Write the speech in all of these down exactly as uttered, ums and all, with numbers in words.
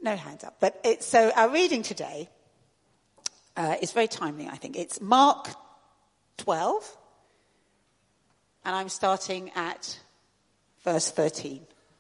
no hands up. But it's, so our reading today uh, is very timely, I think. It's Mark twelve, and I'm starting at verse thirteen.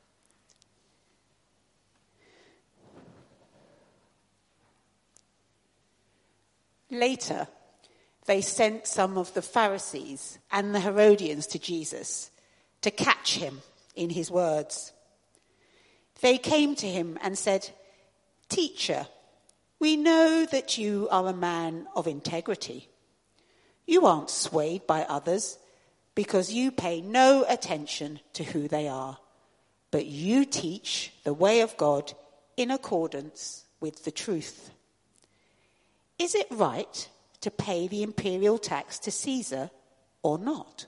Later, they sent some of the Pharisees and the Herodians to Jesus to catch him in his words. They came to him and said, "Teacher, we know that you are a man of integrity. You aren't swayed by others because you pay no attention to who they are, but you teach the way of God in accordance with the truth. Is it right to pay the imperial tax to Caesar or not?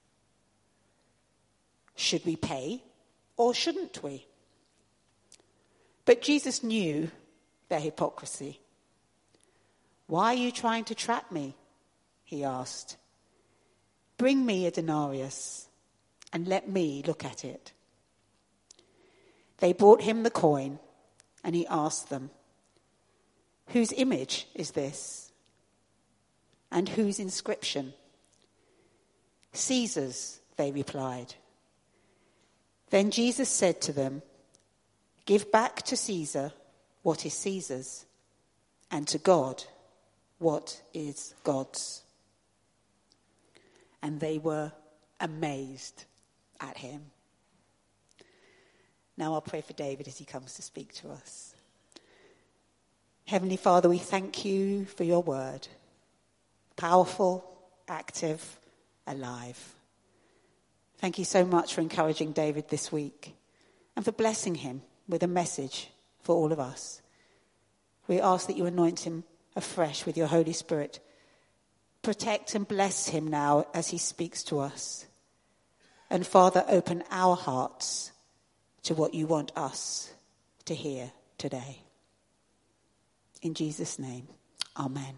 Should we pay or shouldn't we?" But Jesus knew their hypocrisy. "Why are you trying to trap me?" he asked. "Bring me a denarius and let me look at it." They brought him the coin, and he asked them, "Whose image is this? And whose inscription?" "Caesar's," they replied. Then Jesus said to them, "Give back to Caesar what is Caesar's, and to God what is God's." And they were amazed at him. Now I'll pray for David as he comes to speak to us. Heavenly Father, we thank you for your word. Powerful, active, alive. Thank you so much for encouraging David this week and for blessing him with a message for all of us. We ask that you anoint him afresh with your Holy Spirit. Protect and bless him now as he speaks to us. And Father, open our hearts to what you want us to hear today. In Jesus' name, amen.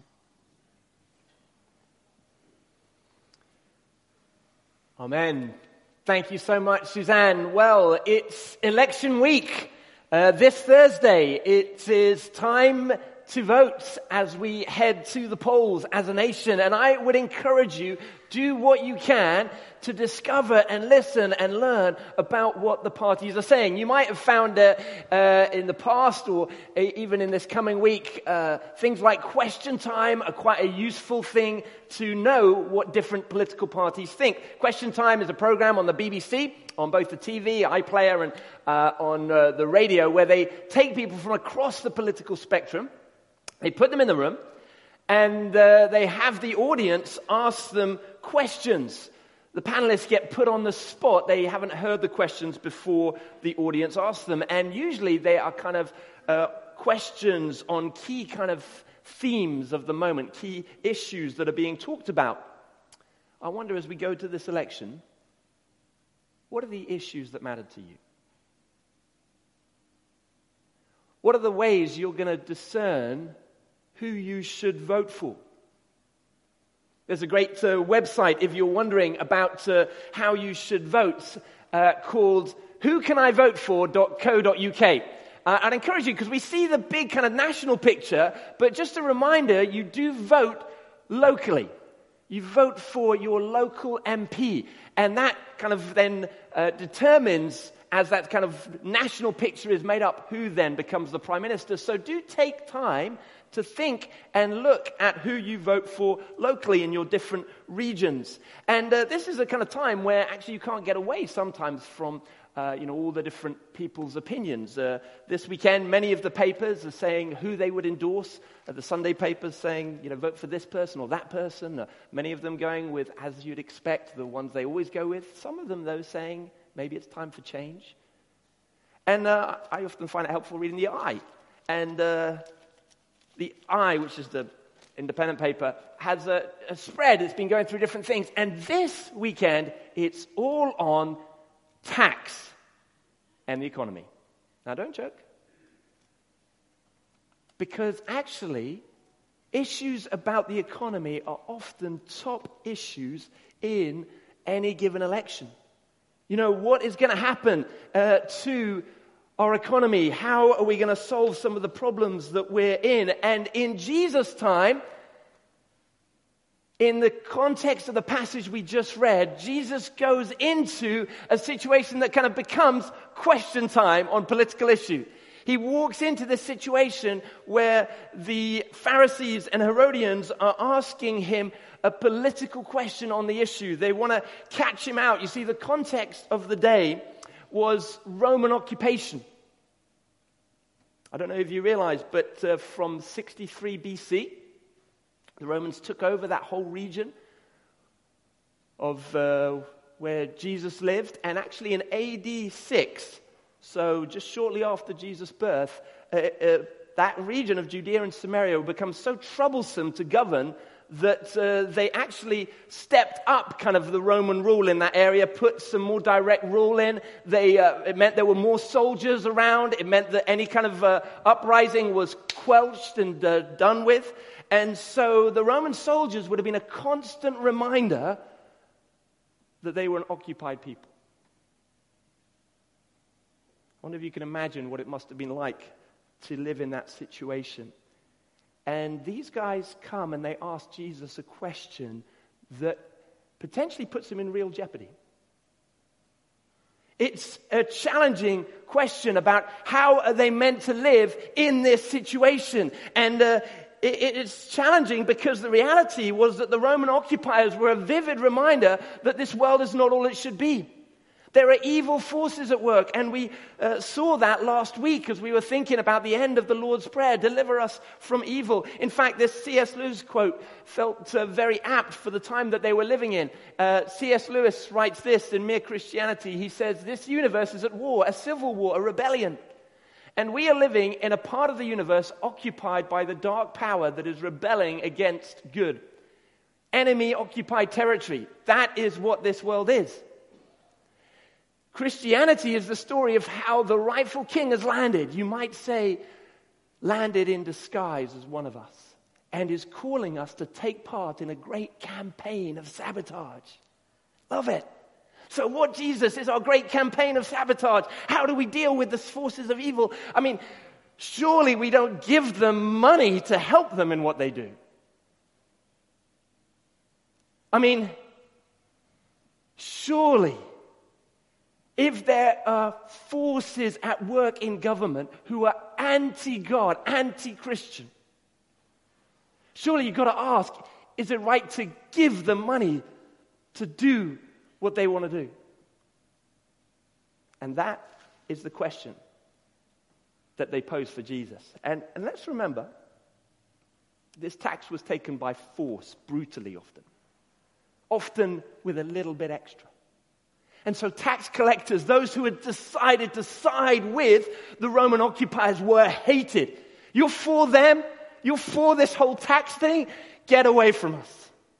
Amen. Thank you so much, Suzanne. Well, it's election week. Uh, this Thursday, it is time to vote as we head to the polls as a nation. And I would encourage you, do what you can to discover and listen and learn about what the parties are saying. You might have found uh, uh, in the past or uh, even in this coming week, uh, things like Question Time are quite a useful thing to know what different political parties think. Question Time is a program on the B B C, on both the T V, iPlayer, and uh, on uh, the radio, where they take people from across the political spectrum. They put them in the room, and uh, they have the audience ask them questions. The panelists get put on the spot. They haven't heard the questions before the audience asks them. And usually they are kind of uh, questions on key kind of themes of the moment, key issues that are being talked about. I wonder, as we go to this election, what are the issues that matter to you? What are the ways you're going to discern who you should vote for? There's a great uh, website, if you're wondering about uh, how you should vote, uh, called who can I vote for dot co dot uk. Uh, I'd encourage you, because we see the big kind of national picture, but just a reminder, you do vote locally. You vote for your local M P, and that kind of then uh, determines, as that kind of national picture is made up, who then becomes the Prime Minister. So do take time to think and look at who you vote for locally in your different regions. And uh, this is a kind of time where actually you can't get away sometimes from uh, you know, all the different people's opinions. Uh, this weekend, many of the papers are saying who they would endorse. Uh, the Sunday papers saying, you know, vote for this person or that person. Uh, many of them going with, as you'd expect, the ones they always go with. Some of them, though, saying maybe it's time for change. And uh, I often find it helpful reading the I. And uh, the I, which is the independent paper, has a, a spread. It's been going through different things. And this weekend, it's all on tax and the economy. Now, don't joke. Because actually, issues about the economy are often top issues in any given election. You know, what is going to happen uh, to our economy? How are we going to solve some of the problems that we're in? And in Jesus' time, in the context of the passage we just read, Jesus goes into a situation that kind of becomes question time on political issues. He walks into this situation where the Pharisees and Herodians are asking him a political question on the issue. They want to catch him out. You see, the context of the day was Roman occupation. I don't know if you realize, but uh, from sixty-three B C, the Romans took over that whole region of uh, where Jesus lived. And actually in A D six, so just shortly after Jesus' birth, uh, uh, that region of Judea and Samaria would become so troublesome to govern that uh, they actually stepped up kind of the Roman rule in that area, put some more direct rule in. They, uh, it meant there were more soldiers around. It meant that any kind of uh, uprising was quelched and uh, done with. And so the Roman soldiers would have been a constant reminder that they were an occupied people. I wonder if you can imagine what it must have been like to live in that situation. And these guys come and they ask Jesus a question that potentially puts him in real jeopardy. It's a challenging question about how are they meant to live in this situation. And uh, it, it's challenging because the reality was that the Roman occupiers were a vivid reminder that this world is not all it should be. There are evil forces at work, and we uh, saw that last week as we were thinking about the end of the Lord's Prayer, deliver us from evil. In fact, this C S Lewis quote felt uh, very apt for the time that they were living in. Uh, C S Lewis writes this in Mere Christianity. He says, "This universe is at war, a civil war, a rebellion. And we are living in a part of the universe occupied by the dark power that is rebelling against good. Enemy-occupied territory. That is what this world is. Christianity is the story of how the rightful king has landed. You might say, landed in disguise as one of us, and is calling us to take part in a great campaign of sabotage." Love it. So what, Jesus, is our great campaign of sabotage? How do we deal with the forces of evil? I mean, surely we don't give them money to help them in what they do. I mean, surely, if there are forces at work in government who are anti-God, anti-Christian, surely you've got to ask, is it right to give them money to do what they want to do? And that is the question that they pose for Jesus. And, and let's remember, this tax was taken by force, brutally often. Often with a little bit extra. And so tax collectors, those who had decided to side with the Roman occupiers, were hated. You're for them? You're for this whole tax thing? Get away from us.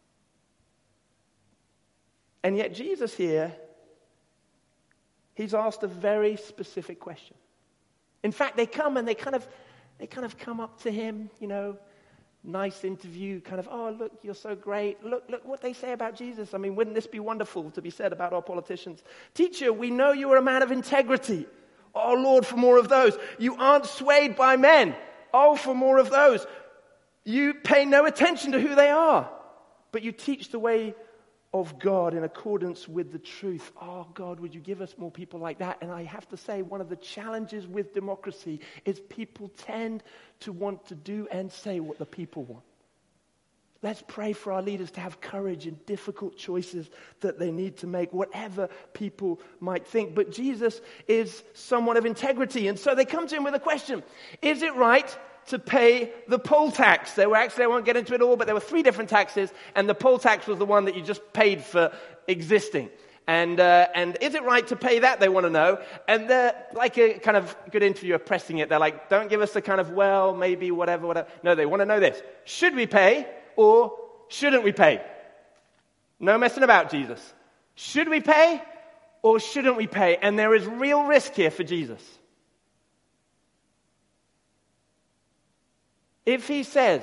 And yet Jesus here, he's asked a very specific question. In fact, they come and they kind of, they kind of come up to him, you know, nice interview, kind of, "Oh, look, you're so great. Look, look what they say about Jesus. I mean, wouldn't this be wonderful to be said about our politicians? Teacher, we know you are a man of integrity. Oh, Lord, for more of those. You aren't swayed by men. Oh, for more of those. You pay no attention to who they are, but you teach the way of God in accordance with the truth." Oh, God, would you give us more people like that? And I have to say, one of the challenges with democracy is people tend to want to do and say what the people want. Let's pray for our leaders to have courage in difficult choices that they need to make, whatever people might think. But Jesus is someone of integrity, and so they come to him with a question. Is it right to pay the poll tax? There were actually, I won't get into it all, but there were three different taxes, and the poll tax was the one that you just paid for existing. And uh, and is it right to pay that? They want to know. And they're like a kind of good interviewer pressing it. They're like, don't give us the kind of, well, maybe, whatever, whatever. No, they want to know this. Should we pay or shouldn't we pay? No messing about, Jesus. Should we pay or shouldn't we pay? And there is real risk here for Jesus. If he says,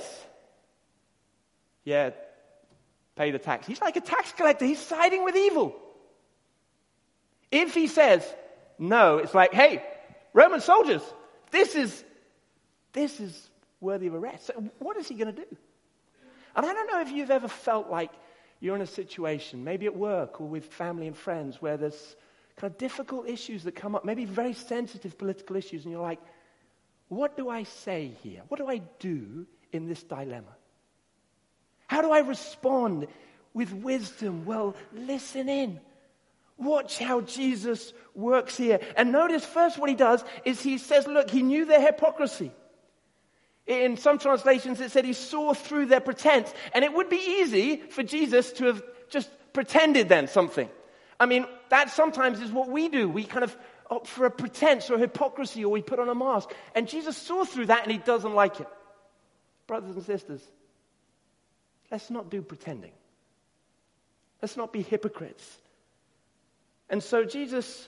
yeah, pay the tax, he's like a tax collector. He's siding with evil. If he says, no, it's like, hey, Roman soldiers, this is, this is worthy of arrest. So what is he going to do? And I don't know if you've ever felt like you're in a situation, maybe at work or with family and friends, where there's kind of difficult issues that come up, maybe very sensitive political issues, and you're like, what do I say here? What do I do in this dilemma? How do I respond with wisdom? Well, listen in. Watch how Jesus works here. And notice first what he does is he says, look, he knew their hypocrisy. In some translations it said he saw through their pretense. And it would be easy for Jesus to have just pretended then something. I mean, that sometimes is what we do. We kind of opt for a pretense or hypocrisy, or we put on a mask. And Jesus saw through that and he doesn't like it. Brothers and sisters, let's not do pretending. Let's not be hypocrites. And so Jesus,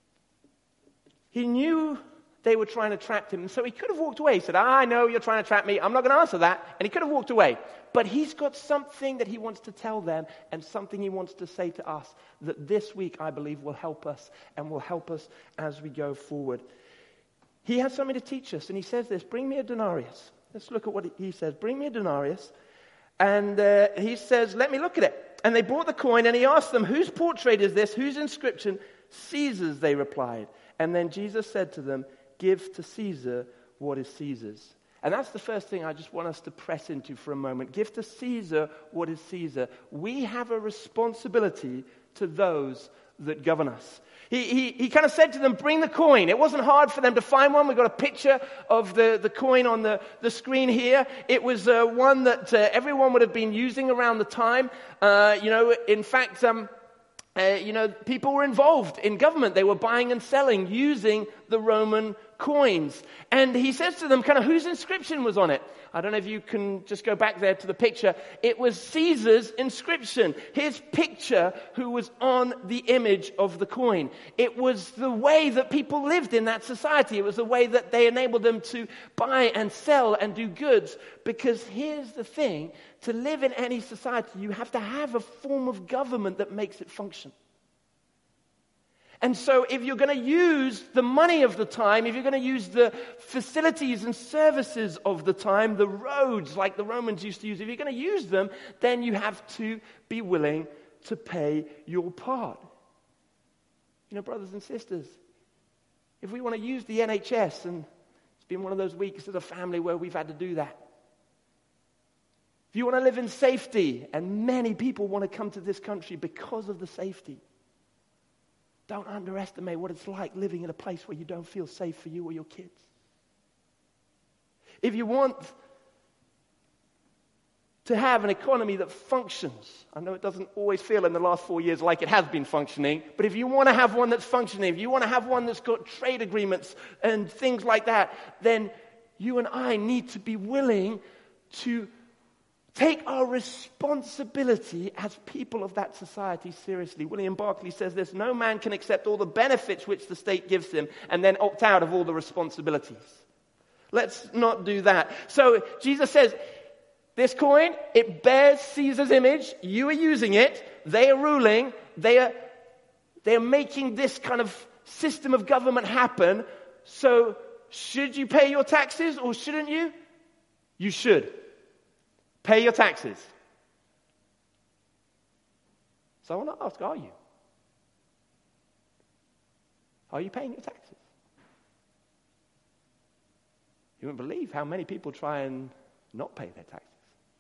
he knew they were trying to trap him. And so he could have walked away. He said, ah, I know you're trying to trap me. I'm not going to answer that. And he could have walked away. But he's got something that he wants to tell them, and something he wants to say to us that this week, I believe, will help us and will help us as we go forward. He has something to teach us. And he says this, bring me a denarius. Let's look at what he says. Bring me a denarius. And uh, he says, let me look at it. And they brought the coin, and he asked them, whose portrait is this? Whose inscription? Caesar's, they replied. And then Jesus said to them, give to Caesar what is Caesar's. And that's the first thing I just want us to press into for a moment. Give to Caesar what is Caesar. We have a responsibility to those that govern us. He, he, he kind of said to them, bring the coin. It wasn't hard for them to find one. We've got a picture of the, the coin on the, the screen here. It was uh, one that uh, everyone would have been using around the time. Uh, you know, in fact, um, uh, you know, people were involved in government. They were buying and selling using the Roman coins. And he says to them, kind of, whose inscription was on it? I don't know if you can just go back there to the picture. It was Caesar's inscription, his picture, who was on the image of the coin. It was the way that people lived in that society. It was the way that they enabled them to buy and sell and do goods. Because here's the thing, to live in any society, you have to have a form of government that makes it function. And so if you're going to use the money of the time, if you're going to use the facilities and services of the time, the roads like the Romans used to use, if you're going to use them, then you have to be willing to pay your part. You know, brothers and sisters, if we want to use the N H S, and it's been one of those weeks as a family where we've had to do that. If you want to live in safety, and many people want to come to this country because of the safety, don't underestimate what it's like living in a place where you don't feel safe for you or your kids. If you want to have an economy that functions, I know it doesn't always feel in the last four years like it has been functioning, but if you want to have one that's functioning, if you want to have one that's got trade agreements and things like that, then you and I need to be willing to take our responsibility as people of that society seriously. William Barclay says this, no man can accept all the benefits which the state gives him and then opt out of all the responsibilities. Let's not do that. So Jesus says, this coin, it bears Caesar's image. You are using it. They are ruling. They are, they are making this kind of system of government happen. So should you pay your taxes or shouldn't you? You should. Pay your taxes. So I want to ask, are you? Are you paying your taxes? You wouldn't believe how many people try and not pay their taxes.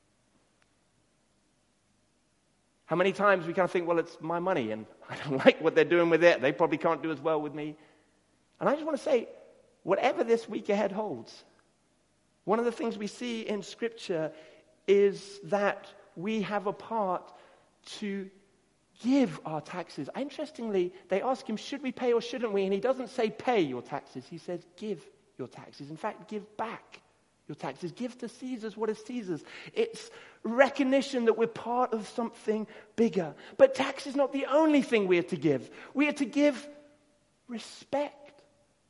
How many times we kind of think, well, it's my money and I don't like what they're doing with it. They probably can't do as well with me. And I just want to say, whatever this week ahead holds, one of the things we see in Scripture is that we have a part to give our taxes. Interestingly, they ask him, should we pay or shouldn't we? And he doesn't say pay your taxes. He says give your taxes. In fact, give back your taxes. Give to Caesar's what is Caesar's. It's recognition that we're part of something bigger. But tax is not the only thing we are to give. We are to give respect.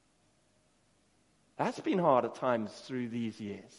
That's been hard at times through these years.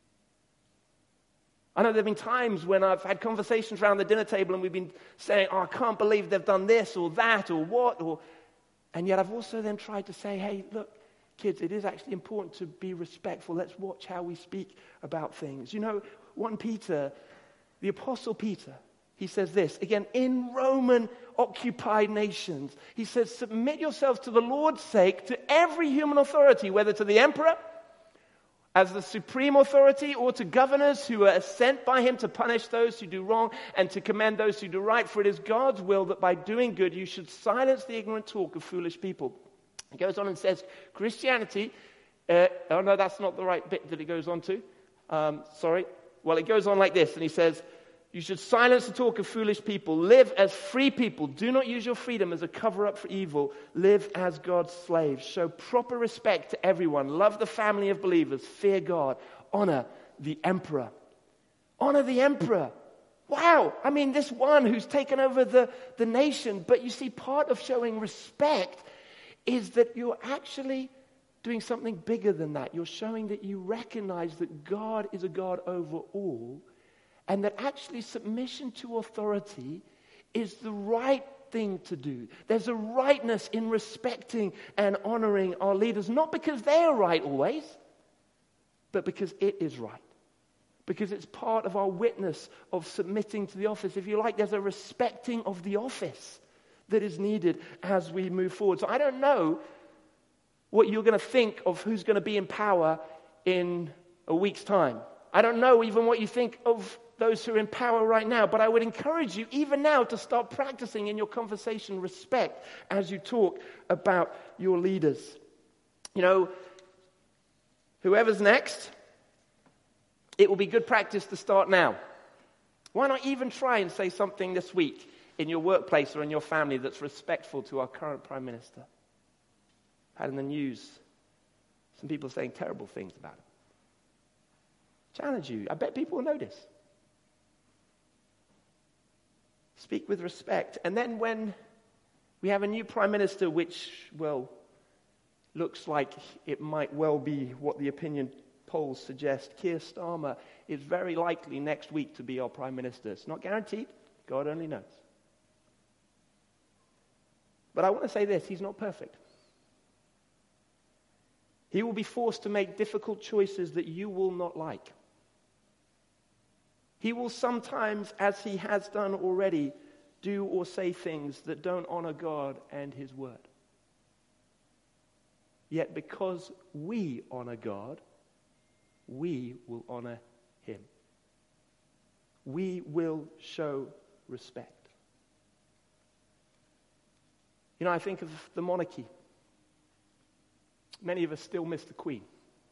I know there have been times when I've had conversations around the dinner table and we've been saying, oh, I can't believe they've done this or that or what. or, And yet I've also then tried to say, hey, look, kids, it is actually important to be respectful. Let's watch how we speak about things. You know, First Peter, the Apostle Peter, he says this, again, in Roman occupied nations, he says, submit yourselves to the Lord's sake to every human authority, whether to the emperor as the supreme authority or to governors who are sent by him to punish those who do wrong and to commend those who do right. For it is God's will that by doing good you should silence the ignorant talk of foolish people. He goes on and says, Christianity, uh, oh no, that's not the right bit that it goes on to. Um, sorry. Well, it goes on like this, and he says, you should silence the talk of foolish people. Live as free people. Do not use your freedom as a cover-up for evil. Live as God's slaves. Show proper respect to everyone. Love the family of believers. Fear God. Honor the emperor. Honor the emperor. Wow. I mean, this one who's taken over the, the nation. But you see, part of showing respect is that you're actually doing something bigger than that. You're showing that you recognize that God is a God over all, and that actually submission to authority is the right thing to do. There's a rightness in respecting and honoring our leaders, not because they are right always, but because it is right. Because it's part of our witness of submitting to the office. If you like, there's a respecting of the office that is needed as we move forward. So I don't know what you're going to think of who's going to be in power in a week's time. I don't know even what you think of those who are in power right now, but I would encourage you even now to start practicing in your conversation respect as you talk about your leaders. You know, whoever's next, it will be good practice to start now. Why not even try and say something this week in your workplace or in your family that's respectful to our current Prime Minister? Had in the news some people saying terrible things about him. Challenge you. I bet people will notice. Speak with respect. And then when we have a new Prime Minister, which, well, looks like it might well be what the opinion polls suggest, Keir Starmer is very likely next week to be our Prime Minister. It's not guaranteed. God only knows. But I want to say this, he's not perfect. He will be forced to make difficult choices that you will not like. He will sometimes, as he has done already, do or say things that don't honor God and his word. Yet because we honor God, we will honor him. We will show respect. You know, I think of the monarchy. Many of us still miss the Queen.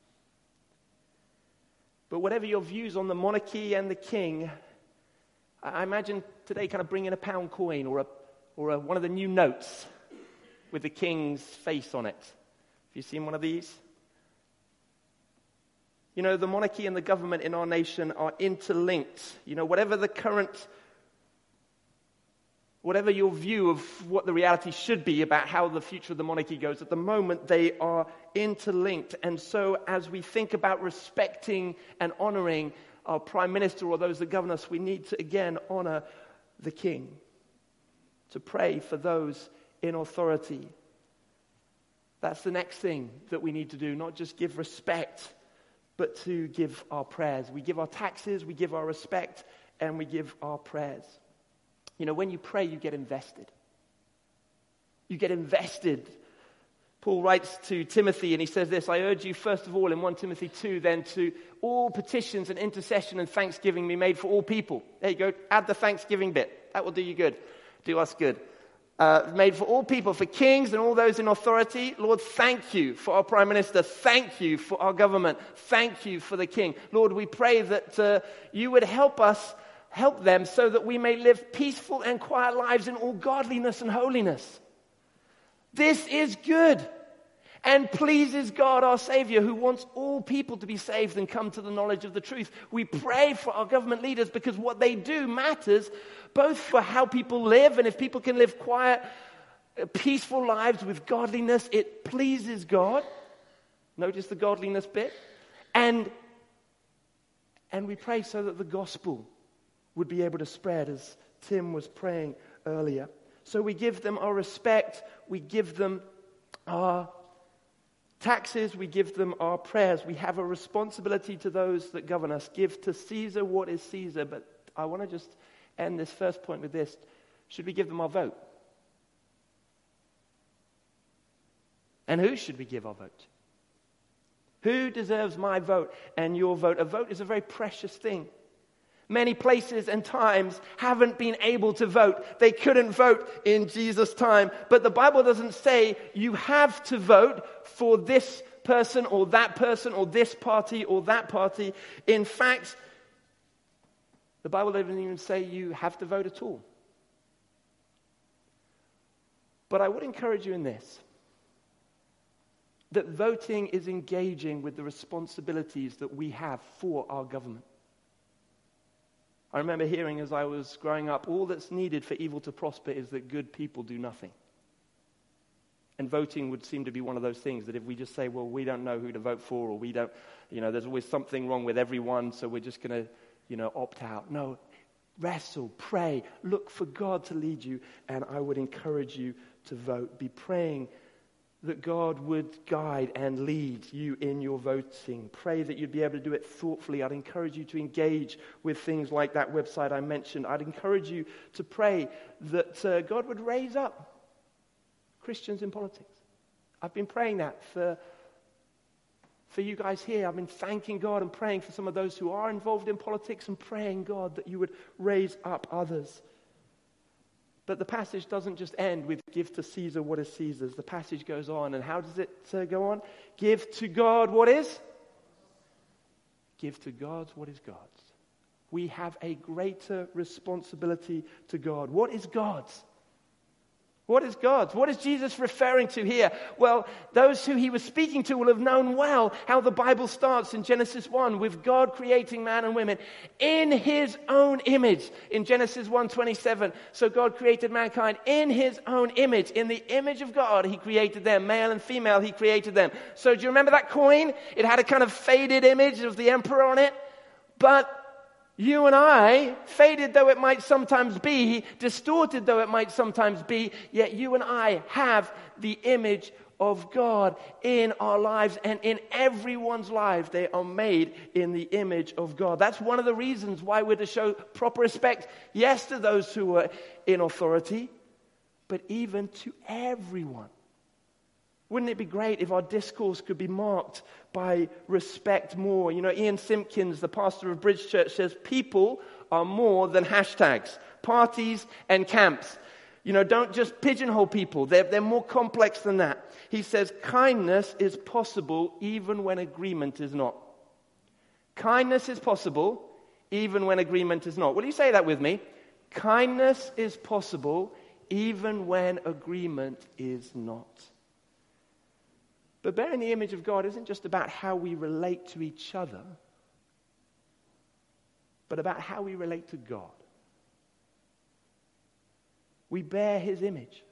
But whatever your views on the monarchy and the king, I imagine today kind of bring in a pound coin or a, or a, one of the new notes with the king's face on it. Have you seen one of these? You know, the monarchy and the government in our nation are interlinked. You know, whatever the current, whatever your view of what the reality should be about how the future of the monarchy goes, at the moment they are interlinked. And so as we think about respecting and honoring our prime minister or those that govern us, we need to again honor the king, to pray for those in authority. That's the next thing that we need to do, not just give respect, but to give our prayers. We give our taxes, we give our respect, and we give our prayers. You know, when you pray, you get invested. You get invested. Paul writes to Timothy, and he says this, I urge you first of all in First Timothy two, then to all petitions and intercession and thanksgiving be made for all people. There you go. Add the thanksgiving bit. That will do you good. Do us good. Uh, made for all people, for kings and all those in authority. Lord, thank you for our Prime Minister. Thank you for our government. Thank you for the King. Lord, we pray that uh, you would help us, help them so that we may live peaceful and quiet lives in all godliness and holiness. This is good and pleases God our Savior, who wants all people to be saved and come to the knowledge of the truth. We pray for our government leaders because what they do matters both for how people live, and if people can live quiet, peaceful lives with godliness, it pleases God. Notice the godliness bit. And, and we pray so that the gospel would be able to spread, as Tim was praying earlier. So we give them our respect, we give them our Taxes, we give them our prayers. We have a responsibility to those that govern us. Give to Caesar what is Caesar. But I want to just end this first point with this. Should we give them our vote? And who should we give our vote? Who deserves my vote and your vote? A vote is a very precious thing. Many places and times haven't been able to vote. They couldn't vote in Jesus' time. But the Bible doesn't say you have to vote for this person or that person or this party or that party. In fact, the Bible doesn't even say you have to vote at all. But I would encourage you in this, that voting is engaging with the responsibilities that we have for our government. I remember hearing as I was growing up, all that's needed for evil to prosper is that good people do nothing. And voting would seem to be one of those things that if we just say, well, we don't know who to vote for, or we don't, you know, there's always something wrong with everyone, so we're just going to, you know, opt out. No, wrestle, pray, look for God to lead you, and I would encourage you to vote. Be praying that God would guide and lead you in your voting. Pray that you'd be able to do it thoughtfully. I'd encourage you to engage with things like that website I mentioned. I'd encourage you to pray that uh, God would raise up Christians in politics. I've been praying that for, for you guys here. I've been thanking God and praying for some of those who are involved in politics and praying, God, that you would raise up others. But the passage doesn't just end with give to Caesar what is Caesar's. The passage goes on. And how does it uh, go on? Give to God what is? Give to God what is God's. We have a greater responsibility to God. What is God's? What is God's? What is Jesus referring to here? Well, those who he was speaking to will have known well how the Bible starts in Genesis one with God creating man and women in his own image. In Genesis one twenty-seven, so God created mankind in his own image. In the image of God, he created them. Male and female, he created them. So do you remember that coin? It had a kind of faded image of the emperor on it. But you and I, faded though it might sometimes be, distorted though it might sometimes be, yet you and I have the image of God in our lives, and in everyone's life they are made in the image of God. That's one of the reasons why we're to show proper respect, yes, to those who are in authority, but even to everyone. Wouldn't it be great if our discourse could be marked by respect more? You know, Ian Simpkins, the pastor of Bridge Church, says people are more than hashtags, parties, and camps. You know, don't just pigeonhole people. They're, they're more complex than that. He says kindness is possible even when agreement is not. Kindness is possible even when agreement is not. Will you say that with me? Kindness is possible even when agreement is not. But bearing the image of God isn't just about how we relate to each other, but about how we relate to God. We bear his image.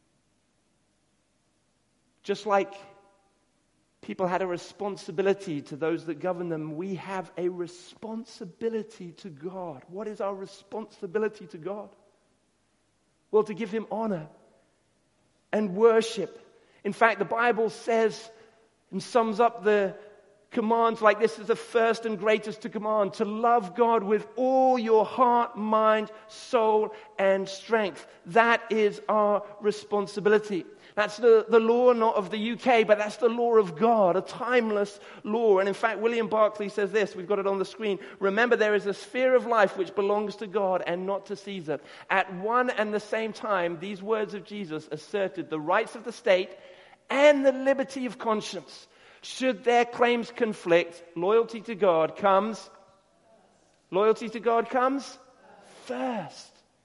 Just like people had a responsibility to those that govern them, we have a responsibility to God. What is our responsibility to God? Well, to give him honor and worship. In fact, the Bible says and sums up the commands like this as the first and greatest to command: to love God with all your heart, mind, soul, and strength. That is our responsibility. That's the, the law not of the U K, but that's the law of God, a timeless law. And in fact, William Barclay says this, we've got it on the screen: remember, there is a sphere of life which belongs to God and not to Caesar. At one and the same time, these words of Jesus asserted the rights of the state and the liberty of conscience. Should their claims conflict, loyalty to God comes, loyalty to God comes first.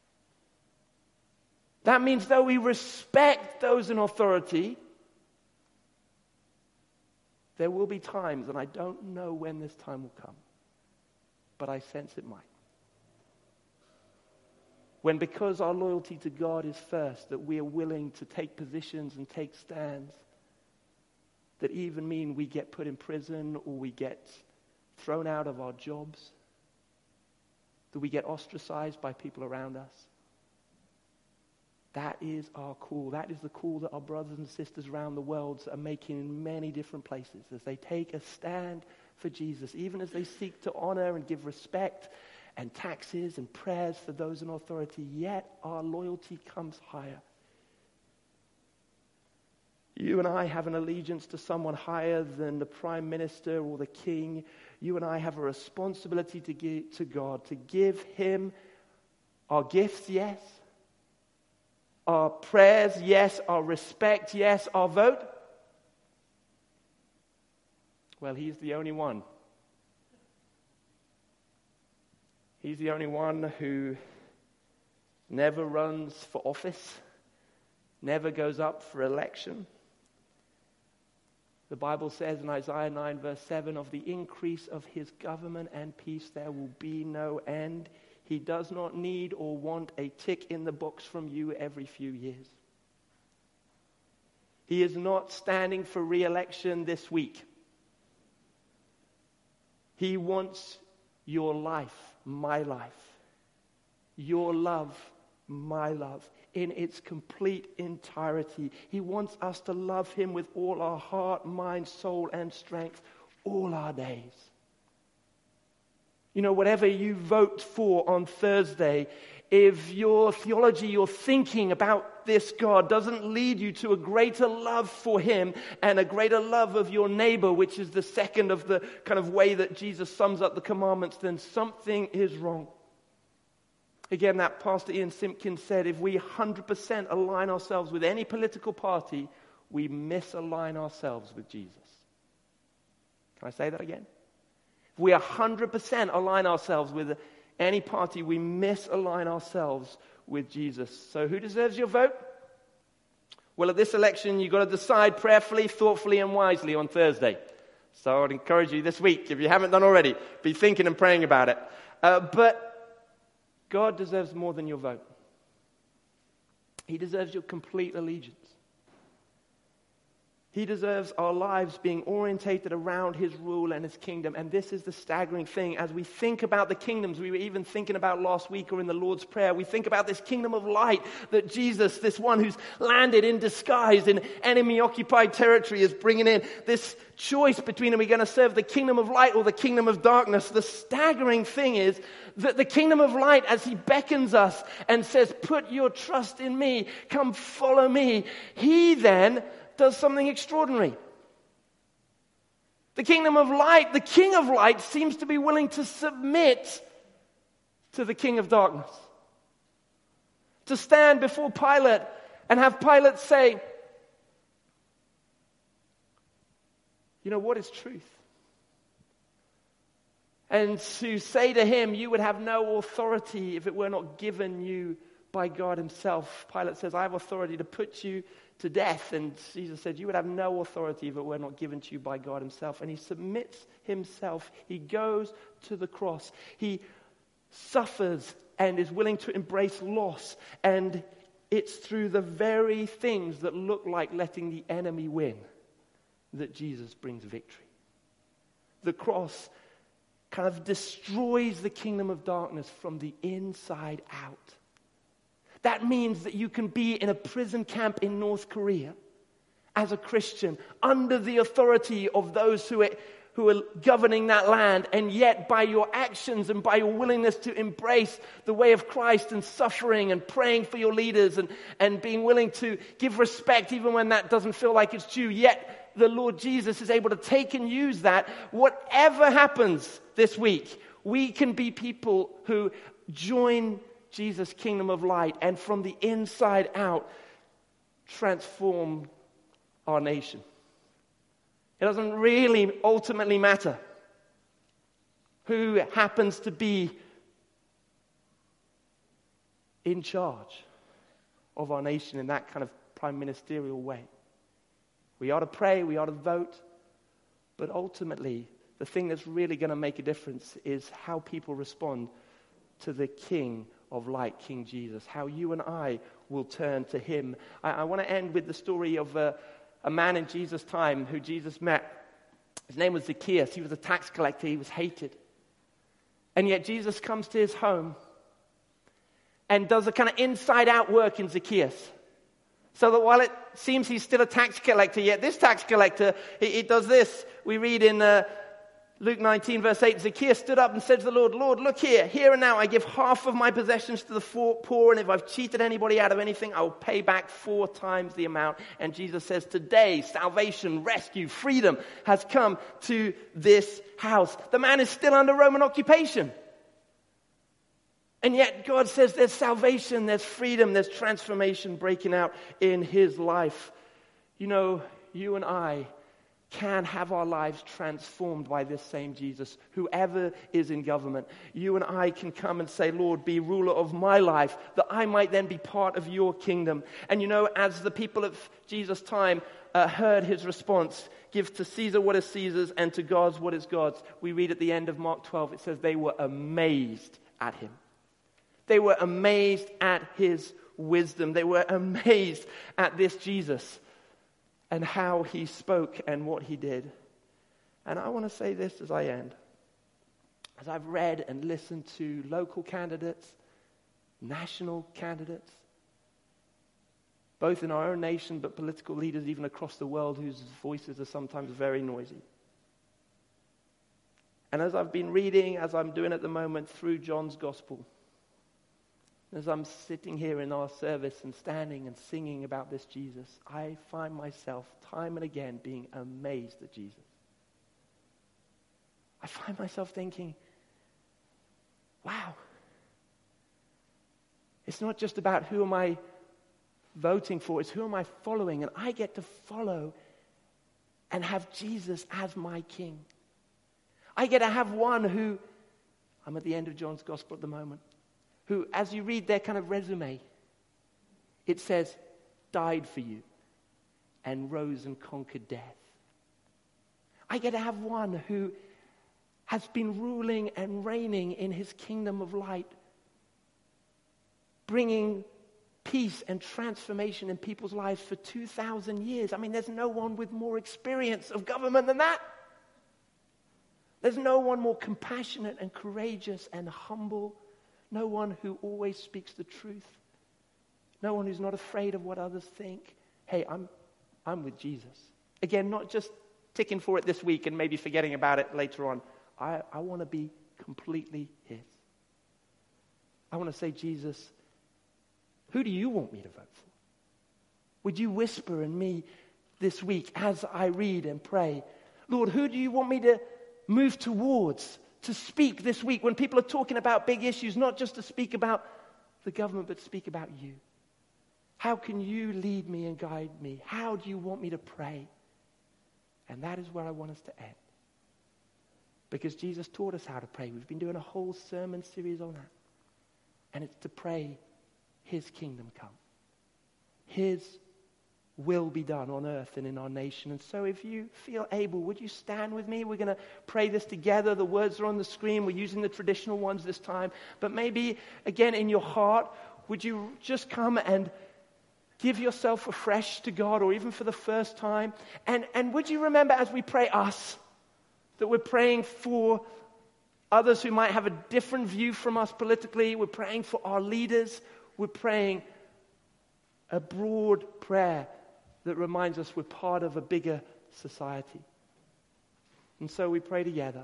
That means though we respect those in authority, there will be times, and I don't know when this time will come, but I sense it might, when because our loyalty to God is first, that we are willing to take positions and take stands that even mean we get put in prison or we get thrown out of our jobs, that we get ostracized by people around us. That is our call. That is the call that our brothers and sisters around the world are making in many different places as they take a stand for Jesus, even as they seek to honor and give respect and taxes and prayers for those in authority, yet our loyalty comes higher. You and I have an allegiance to someone higher than the prime minister or the king. You and I have a responsibility to give to God, to give him our gifts, yes. Our prayers, yes. Our respect, yes. Our vote. Well, he's the only one. He's the only one who never runs for office, never goes up for election. The Bible says in Isaiah nine verse seven, of the increase of his government and peace there will be no end. He does not need or want a tick in the box from you every few years. He is not standing for re-election this week. He wants your life, my life, your love, my love, in its complete entirety. He wants us to love him with all our heart, mind, soul, and strength all our days. You know, whatever you vote for on Thursday, if your theology, your thinking about this God doesn't lead you to a greater love for him and a greater love of your neighbor, which is the second of the kind of way that Jesus sums up the commandments, then something is wrong. Again, that Pastor Ian Simpkins said, if we one hundred percent align ourselves with any political party, we misalign ourselves with Jesus. Can I say that again? If we one hundred percent align ourselves with any party, we misalign ourselves with Jesus. So who deserves your vote? Well, at this election, you've got to decide prayerfully, thoughtfully, and wisely on Thursday. So I'd encourage you this week, if you haven't done already, be thinking and praying about it. Uh, but God deserves more than your vote. He deserves your complete allegiance. He deserves our lives being orientated around his rule and his kingdom. And this is the staggering thing. As we think about the kingdoms we were even thinking about last week or in the Lord's Prayer, we think about this kingdom of light that Jesus, this one who's landed in disguise in enemy-occupied territory, is bringing in. This choice between, are we going to serve the kingdom of light or the kingdom of darkness? The staggering thing is that the kingdom of light, as he beckons us and says, put your trust in me, come follow me, he then does something extraordinary. The kingdom of light, the king of light, seems to be willing to submit to the king of darkness. To stand before Pilate and have Pilate say, you know, what is truth? And to say to him, you would have no authority if it were not given you by God himself. Pilate says, I have authority to put you to death. And Jesus said, you would have no authority if it were not given to you by God himself. And he submits himself. He goes to the cross. He suffers and is willing to embrace loss. And it's through the very things that look like letting the enemy win that Jesus brings victory. The cross kind of destroys the kingdom of darkness from the inside out. That means that you can be in a prison camp in North Korea as a Christian under the authority of those who are, who are governing that land, and yet by your actions and by your willingness to embrace the way of Christ and suffering and praying for your leaders and, and being willing to give respect even when that doesn't feel like it's due, yet the Lord Jesus is able to take and use that. Whatever happens this week, we can be people who join Jesus' kingdom of light and from the inside out transform our nation. It doesn't really ultimately matter who happens to be in charge of our nation in that kind of prime ministerial way. We ought to pray, we ought to vote, but ultimately the thing that's really going to make a difference is how people respond to the King of light, King Jesus, how you and I will turn to him. I, I want to end with the story of a, a man in Jesus' time who Jesus met. His name was Zacchaeus. He was a tax collector. He was hated. And yet Jesus comes to his home and does a kind of inside-out work in Zacchaeus. So that while it seems he's still a tax collector, yet this tax collector, he, he does this. We read in uh, Luke nineteen, verse eight, Zacchaeus stood up and said to the Lord, Lord, look here, here and now I give half of my possessions to the poor, and if I've cheated anybody out of anything, I will pay back four times the amount. And Jesus says, today, salvation, rescue, freedom has come to this house. The man is still under Roman occupation. And yet God says there's salvation, there's freedom, there's transformation breaking out in his life. You know, you and I can have our lives transformed by this same Jesus, whoever is in government. You and I can come and say, Lord, be ruler of my life, that I might then be part of your kingdom. And you know, as the people of Jesus' time uh, heard his response, give to Caesar what is Caesar's and to God's what is God's, we read at the end of Mark twelve, it says they were amazed at him. They were amazed at his wisdom. They were amazed at this Jesus and how he spoke and what he did. And I want to say this as I end. As I've read and listened to local candidates, national candidates, both in our own nation but political leaders even across the world whose voices are sometimes very noisy. And as I've been reading, as I'm doing at the moment through John's Gospel, as I'm sitting here in our service and standing and singing about this Jesus, I find myself time and again being amazed at Jesus. I find myself thinking, wow, it's not just about who am I voting for, it's who am I following, and I get to follow and have Jesus as my king. I get to have one who, I'm at the end of John's Gospel at the moment, who, as you read their kind of resume, it says, died for you and rose and conquered death. I get to have one who has been ruling and reigning in his kingdom of light, bringing peace and transformation in people's lives for two thousand years. I mean, there's no one with more experience of government than that. There's no one more compassionate and courageous and humble. No one who always speaks the truth. No one who's not afraid of what others think. Hey, I'm I'm with Jesus. Again, not just ticking for it this week and maybe forgetting about it later on. I, I want to be completely his. I want to say, Jesus, who do you want me to vote for? Would you whisper in me this week as I read and pray, Lord, who do you want me to move towards, to speak this week when people are talking about big issues, not just to speak about the government, but speak about you? How can you lead me and guide me? How do you want me to pray? And that is where I want us to end. Because Jesus taught us how to pray. We've been doing a whole sermon series on that. And it's to pray his kingdom come. His will be done on earth and in our nation. And so if you feel able, would you stand with me? We're going to pray this together. The words are on the screen. We're using the traditional ones this time. But maybe, again, in your heart, would you just come and give yourself afresh to God, or even for the first time? And, and would you remember as we pray us, that we're praying for others who might have a different view from us politically. We're praying for our leaders. We're praying a broad prayer that reminds us we're part of a bigger society. And so we pray together.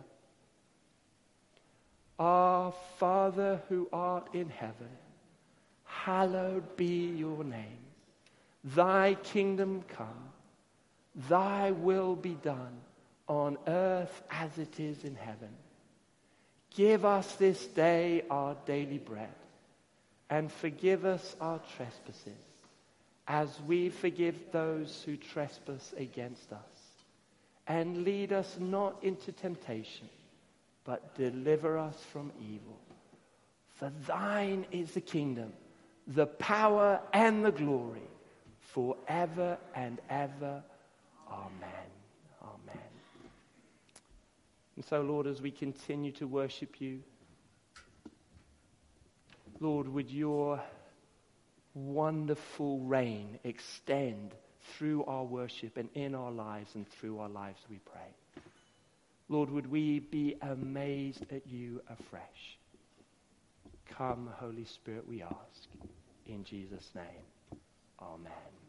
Our Father who art in heaven, hallowed be your name. Thy kingdom come, thy will be done on earth as it is in heaven. Give us this day our daily bread, and forgive us our trespasses, as we forgive those who trespass against us. And lead us not into temptation, but deliver us from evil. For thine is the kingdom, the power, and the glory, forever and ever. Amen. Amen. And so, Lord, as we continue to worship you, Lord, would your wonderful reign extend through our worship and in our lives and through our lives, we pray. Lord, would we be amazed at you afresh? Come. Come, Holy Spirit, we ask. In Jesus' name, amen.